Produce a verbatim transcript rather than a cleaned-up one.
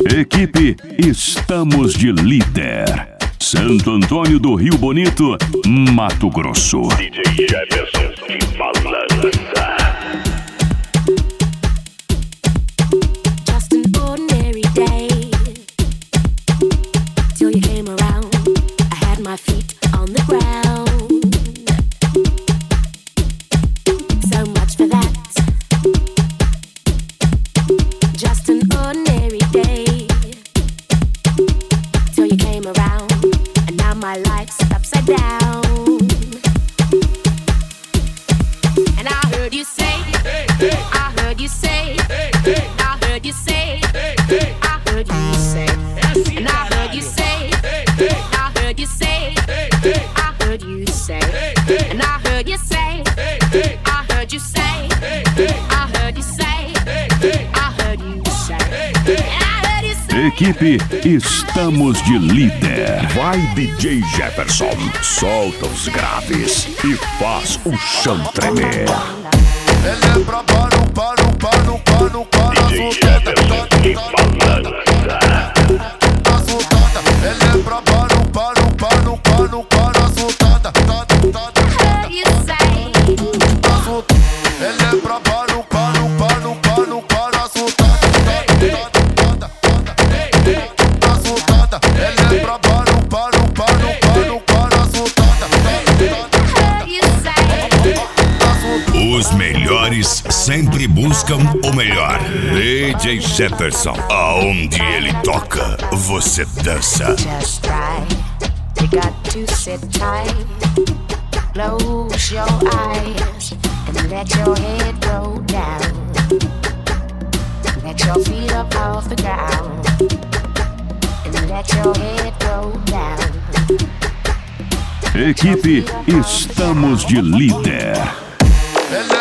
Equipe Estamos de Líder. Santo Antônio do Rio Bonito, Mato Grosso. D J Jefferson de Balança. Just an ordinary day till you came around. I had my feet on the ground. So much for that. Just an ordinary day till you came around, and now my life's upside down. And I heard you say, I heard you say, I heard you say, I heard you say, and I heard you say, I heard you say, I heard you say, and I heard you say, I heard you say, I heard you say, I heard you say, and I heard you say. Equipe Estamos de Líder. Vai D J Jefferson, solta os graves e faz o chão tremer. Ele é pra pano, pano, pano, pano, pano, D J Jefferson de Balança. assustada. Ele é pra pano, pano, pano, pano, pano, assustada. Heard you say, Ele é pra pano, pano, pano, pano, pano, assustada. Assustada. Ele é pra pano, pano, pano, pano, pano, assustada. heard you say. Os melhores sempre buscam o melhor. D J Jefferson, aonde ele toca, você dança. Just right, you got to sit tight. Close your eyes and let your head go down. Let your feet up off the ground and let your head go down. Equipe Estamos de Líder. Ele